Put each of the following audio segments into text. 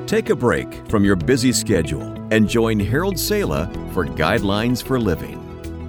Take a break from your busy schedule and join Harold Sala for Guidelines for Living.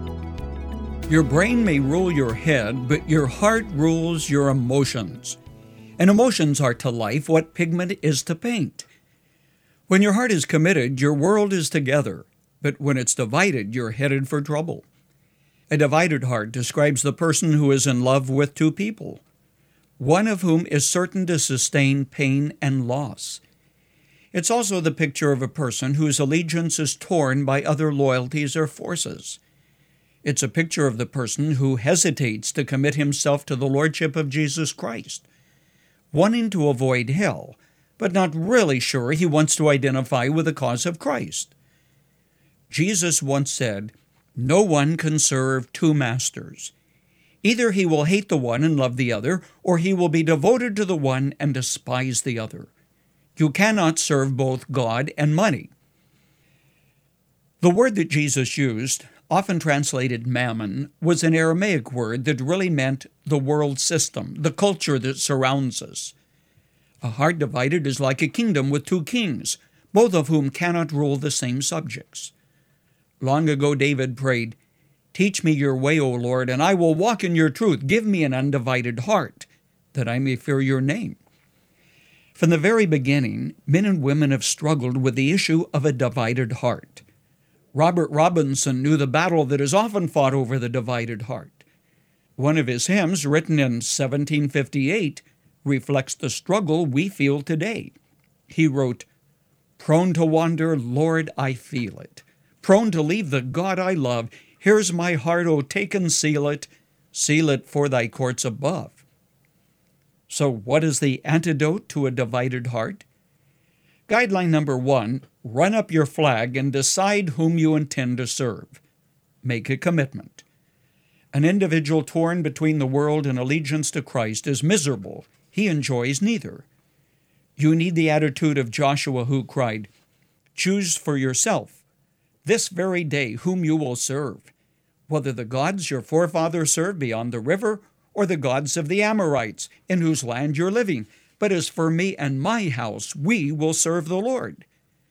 Your brain may rule your head, but your heart rules your emotions. And emotions are to life what pigment is to paint. When your heart is committed, your world is together. But when it's divided, you're headed for trouble. A divided heart describes the person who is in love with two people, one of whom is certain to sustain pain and loss. It's also the picture of a person whose allegiance is torn by other loyalties or forces. It's a picture of the person who hesitates to commit himself to the lordship of Jesus Christ, wanting to avoid hell, but not really sure he wants to identify with the cause of Christ. Jesus once said, "No one can serve two masters. Either he will hate the one and love the other, or he will be devoted to the one and despise the other. You cannot serve both God and money." The word that Jesus used, often translated mammon, was an Aramaic word that really meant the world system, the culture that surrounds us. A heart divided is like a kingdom with two kings, both of whom cannot rule the same subjects. Long ago David prayed, "Teach me your way, O Lord, and I will walk in your truth. Give me an undivided heart, that I may fear your name." From the very beginning, men and women have struggled with the issue of a divided heart. Robert Robinson knew the battle that is often fought over the divided heart. One of his hymns, written in 1758, reflects the struggle we feel today. He wrote, "Prone to wander, Lord, I feel it. Prone to leave the God I love. Here's my heart, O take and seal it for thy courts above." So what is the antidote to a divided heart? Guideline number 1, run up your flag and decide whom you intend to serve. Make a commitment. An individual torn between the world and allegiance to Christ is miserable. He enjoys neither. You need the attitude of Joshua, who cried, "Choose for yourself this very day whom you will serve, whether the gods your forefathers served beyond the river or the gods of the Amorites, in whose land you're living. But as for me and my house, we will serve the Lord."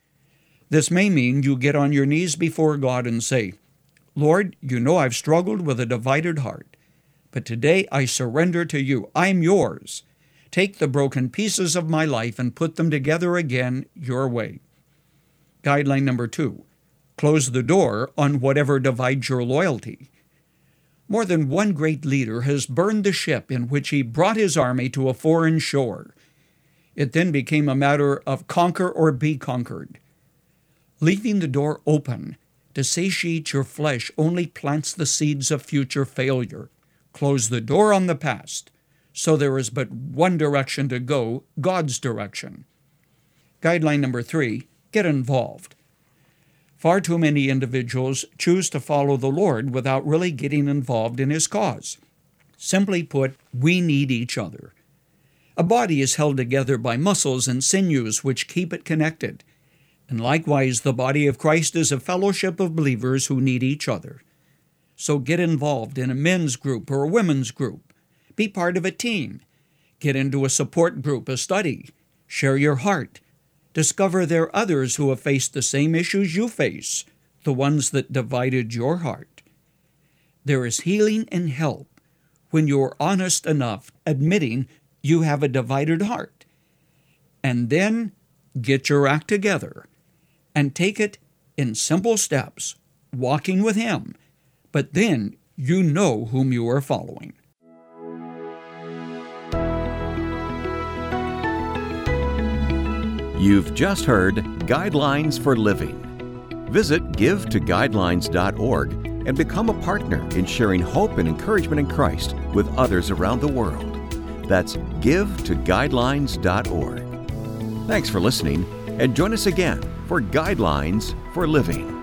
This may mean you get on your knees before God and say, "Lord, you know I've struggled with a divided heart, but today I surrender to you. I'm yours. Take the broken pieces of my life and put them together again your way." Guideline number 2, close the door on whatever divides your loyalty. More than one great leader has burned the ship in which he brought his army to a foreign shore. It then became a matter of conquer or be conquered. Leaving the door open to satiate your flesh only plants the seeds of future failure. Close the door on the past, so there is but one direction to go, God's direction. Guideline number 3, get involved. Far too many individuals choose to follow the Lord without really getting involved in His cause. Simply put, we need each other. A body is held together by muscles and sinews which keep it connected. And likewise, the body of Christ is a fellowship of believers who need each other. So get involved in a men's group or a women's group. Be part of a team. Get into a support group, a study. Share your heart. Discover there are others who have faced the same issues you face, the ones that divided your heart. There is healing and help when you're honest enough admitting you have a divided heart. And then get your act together and take it in simple steps, walking with Him. But then you know whom you are following. You've just heard Guidelines for Living. Visit givetoguidelines.org and become a partner in sharing hope and encouragement in Christ with others around the world. That's givetoguidelines.org. Thanks for listening, and join us again for Guidelines for Living.